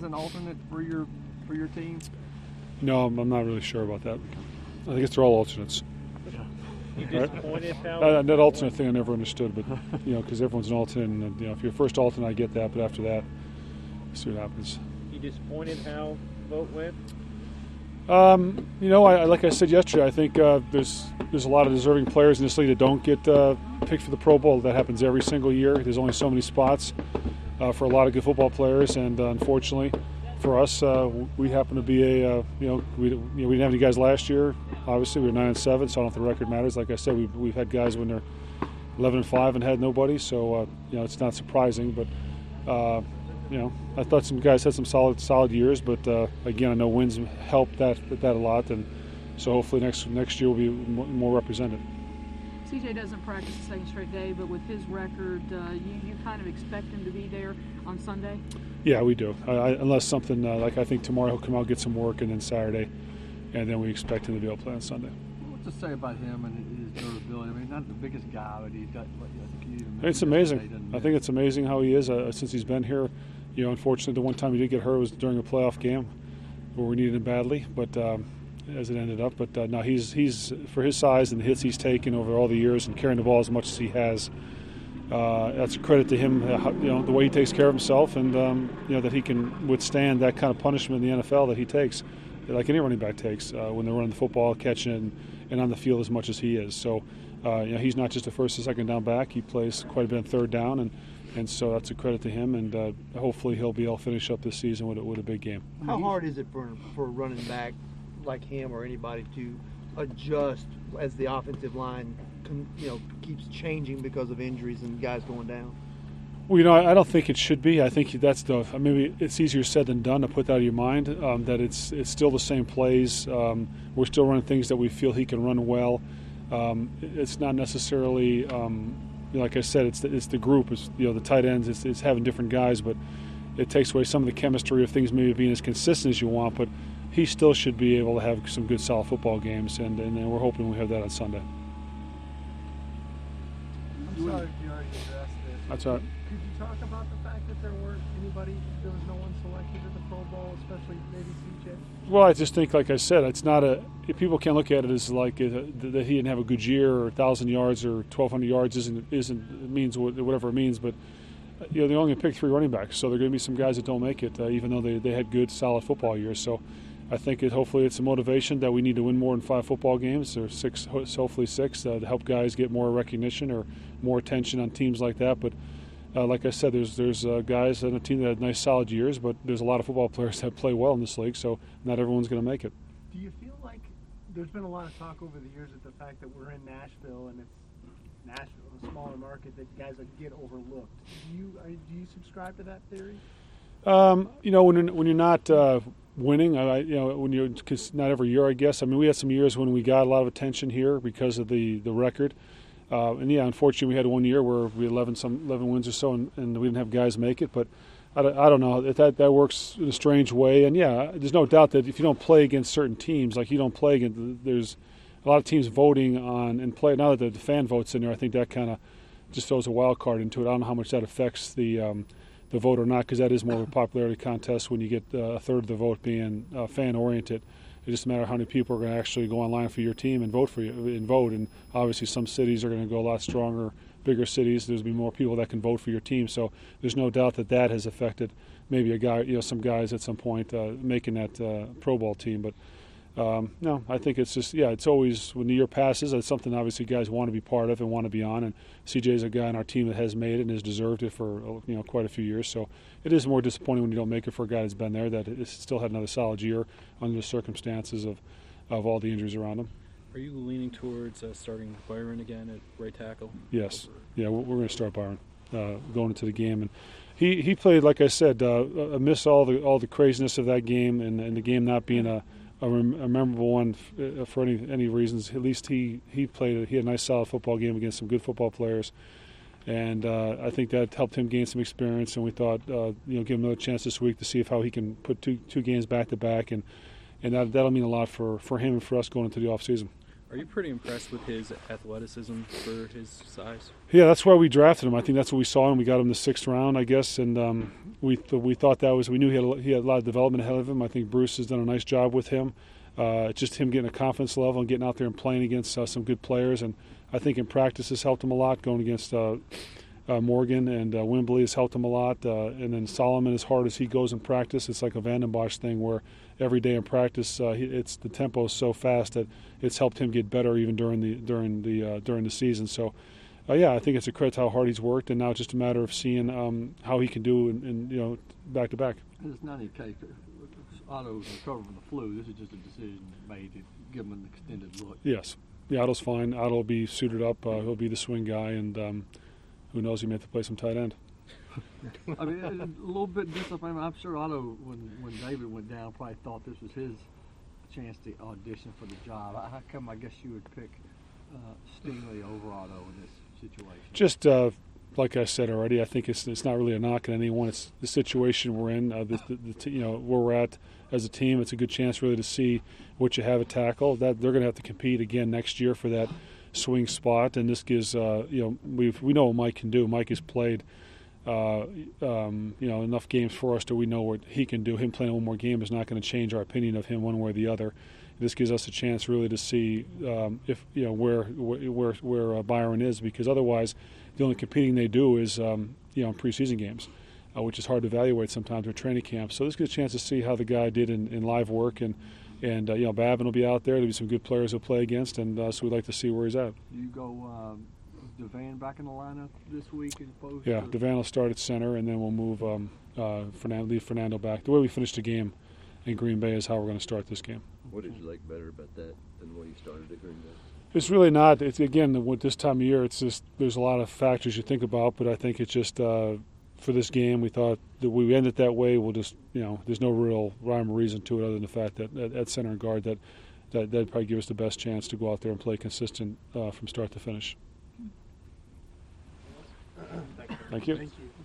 as an alternate for your team? No, I'm not really sure about that. I think they're all alternates. You disappointed how that alternate thing I never understood, but because everyone's an alternate, and if you're first alternate, I get that, but after that, see what happens. You disappointed how the vote went? Like I said yesterday, I think there's a lot of deserving players in this league that don't get picked for the Pro Bowl. That happens every single year. There's only so many spots for a lot of good football players, and unfortunately, for us, we happen to be we didn't have any guys last year. Obviously, we were 9-7, so I don't know if the record matters. Like I said, we've had guys when they're 11-5 and had nobody, so it's not surprising. But I thought some guys had some solid years, but again, I know wins helped that a lot, and so hopefully next year we'll be more represented. CJ doesn't practice the second straight day, but with his record, you kind of expect him to be there on Sunday? Yeah, we do. Unless something like I think tomorrow he'll come out, get some work, and then Saturday, and then we expect him to be able to play on Sunday. What's to say about him and his durability? I mean, not the biggest guy, but he's got. I think it's amazing. I think it's amazing how he is since he's been here. Unfortunately, the one time he did get hurt was during a playoff game where we needed him badly, but as it ended up. But no, he's for his size and the hits he's taken over all the years and carrying the ball as much as he has. That's a credit to him, the way he takes care of himself, and that he can withstand that kind of punishment in the NFL that he takes, like any running back takes when they're running the football, catching it, and on the field as much as he is. So, he's not just a first or second down back; he plays quite a bit on third down, and so that's a credit to him. And hopefully, he'll be able to finish up this season with a big game. How hard is it for a running back like him or anybody to adjust as the offensive line keeps changing because of injuries and guys going down? Well, I don't think it should be. I think that's maybe it's easier said than done to put that out of your mind, that it's still the same plays. We're still running things that we feel he can run well. It's not necessarily, like I said, it's the group. It's the tight ends. It's having different guys, but it takes away some of the chemistry of things maybe being as consistent as you want. But he still should be able to have some good, solid football games, and we're hoping we have that on Sunday. I'm sorry if you already addressed this. That's all right. Could you talk about the fact that there was no one selected at the Pro Bowl, especially maybe CJ? Well, I just think, like I said, it's not people can't look at it as like that he didn't have a good year or 1,000 yards or 1,200 yards isn't means whatever it means, but they're only going to pick 3 running backs, so there are going to be some guys that don't make it, even though they had good, solid football years. So I think hopefully it's a motivation that we need to win more than 5 football games, or 6, hopefully 6, to help guys get more recognition or more attention on teams like that. But like I said, there's guys on a team that had nice, solid years, but there's a lot of football players that play well in this league, so not everyone's going to make it. Do you feel like there's been a lot of talk over the years of the fact that we're in Nashville and it's Nashville, a smaller market, that guys get overlooked? Do you subscribe to that theory? When you're not winning, because not every year, I guess. I mean, we had some years when we got a lot of attention here because of the record. Unfortunately, we had one year where we had 11 wins or so, and we didn't have guys make it. But I don't know if that works in a strange way. And there's no doubt that if you don't play against certain teams, like you don't play against, there's a lot of teams voting on and play. Now that the fan votes in there, I think that kind of just throws a wild card into it. I don't know how much that affects the vote or not, because that is more of a popularity contest when you get a third of the vote being fan oriented. It just matters how many people are going to actually go online for your team and vote for you and vote. And obviously, some cities are going to go a lot stronger. Bigger cities, there's going to be more people that can vote for your team. So there's no doubt that has affected maybe some guys at some point making that Pro Bowl team. But no, I think it's just it's always when the year passes, it's something obviously guys want to be part of and want to be on. And CJ's a guy on our team that has made it and has deserved it for quite a few years. So it is more disappointing when you don't make it for a guy that's been there, that it still had another solid year under the circumstances of all the injuries around him. Are you leaning towards starting Byron again at right tackle? Yes. Yeah, we're going to start Byron going into the game, and he played, like I said, amidst all the craziness of that game and the game not being a memorable one for any reasons. At least he had a nice solid football game against some good football players, and I think that helped him gain some experience. And we thought give him another chance this week to see how he can put two games back to back, and that'll mean a lot for him and for us going into the off season. Are you pretty impressed with his athleticism for his size? Yeah, that's why we drafted him. I think that's what we saw him. We got him in the 6th round, I guess, and we thought that was, we knew he had a lot of development ahead of him. I think Bruce has done a nice job with him. Just him getting a confidence level and getting out there and playing against some good players, and I think in practice has helped him a lot. Going against Morgan and Wembley has helped him a lot, and then Solomon, as hard as he goes in practice, it's like a Van den Bosch thing where every day in practice, it's the tempo is so fast that it's helped him get better even during the season. So, yeah, I think it's a credit to how hard he's worked, and now it's just a matter of seeing how he can do in back to back. It's not any case. Otto's recovered from the flu. This is just a decision made to give him an extended look. Yes, yeah, Otto's fine. Otto will be suited up. He'll be the swing guy, and who knows, he may have to play some tight end. I mean, a little bit disappointed. I'm sure Otto, when David went down, probably thought this was his chance to audition for the job. How come I guess you would pick Stingley over Otto in this situation? Just like I said already, I think it's not really a knock on anyone. It's the situation we're in, where we're at as a team. It's a good chance really to see what you have at tackle. That they're going to have to compete again next year for that swing spot, and this gives we know what Mike can do. Mike has played enough games for us that we know what he can do. Him playing one more game is not going to change our opinion of him one way or the other. This gives us a chance really to see if where Byron is, because otherwise the only competing they do is in preseason games, which is hard to evaluate sometimes in training camp. So this gives a chance to see how the guy did in live work, and Babin will be out there. There'll be some good players he'll play against, and so we'd like to see where he's at. Do you go Devan back in the lineup this week as opposed Yeah, to... Devan will start at center, and then we'll move leave Fernando back. The way we finished the game in Green Bay is how we're going to start this game. What did you like better about that than when you started at Green Bay? It's really not. It's again with this time of year. It's just there's a lot of factors you think about, but I think it's just for this game we thought that we end it that way. We'll just there's no real rhyme or reason to it other than the fact that at center and guard that'd probably give us the best chance to go out there and play consistent from start to finish. Thank you. Thank you. Thank you.